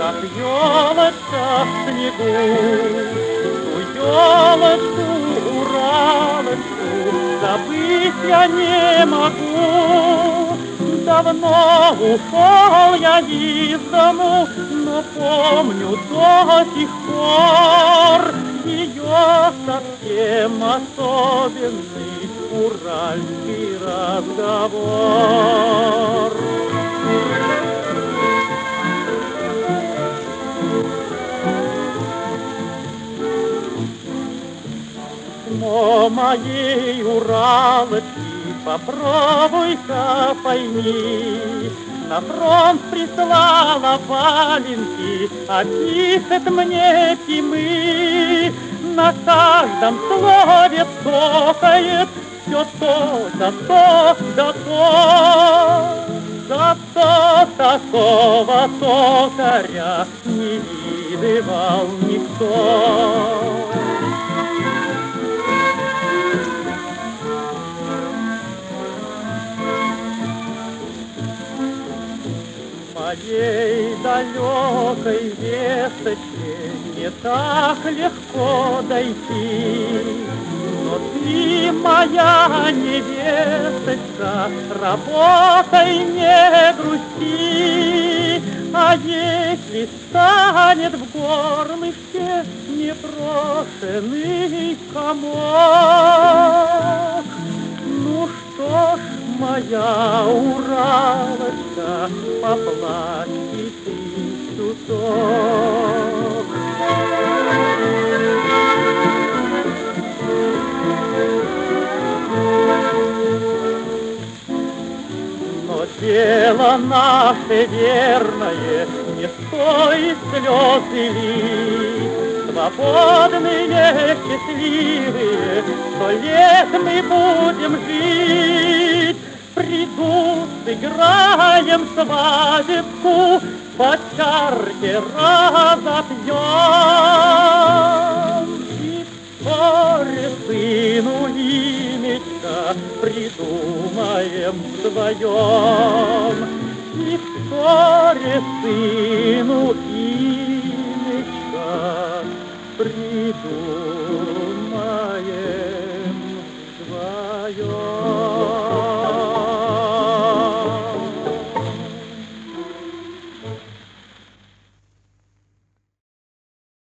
как елочка в снегу. Ту елочку, уралочку, забыть я не могу. Давно ушел я из дому, но помню до сих пор ее совсем особенный уральский разговор. Но моей уралочки попробуй-ка пойми, на фронт прислала валенки, а пишет мне Тимы. На каждом слове цокает все то, да то, да то. Зато такого токаря не видывал никто. Моей далекой весточке не так легко дойти, но ты, моя невесточка, работай, не грусти. А если станет в горлышке непрошенный комок, ну что ж, моя уралочка, поплачь и ты чуток. Но дело наше верное не стоит слез и лить. Свободные, счастливые, 100 лет мы будем жить. Придут, сыграем свадебку, по чарке разопьем. И вскоре сыну имечко придумаем вдвоем. И вскоре сыну имечко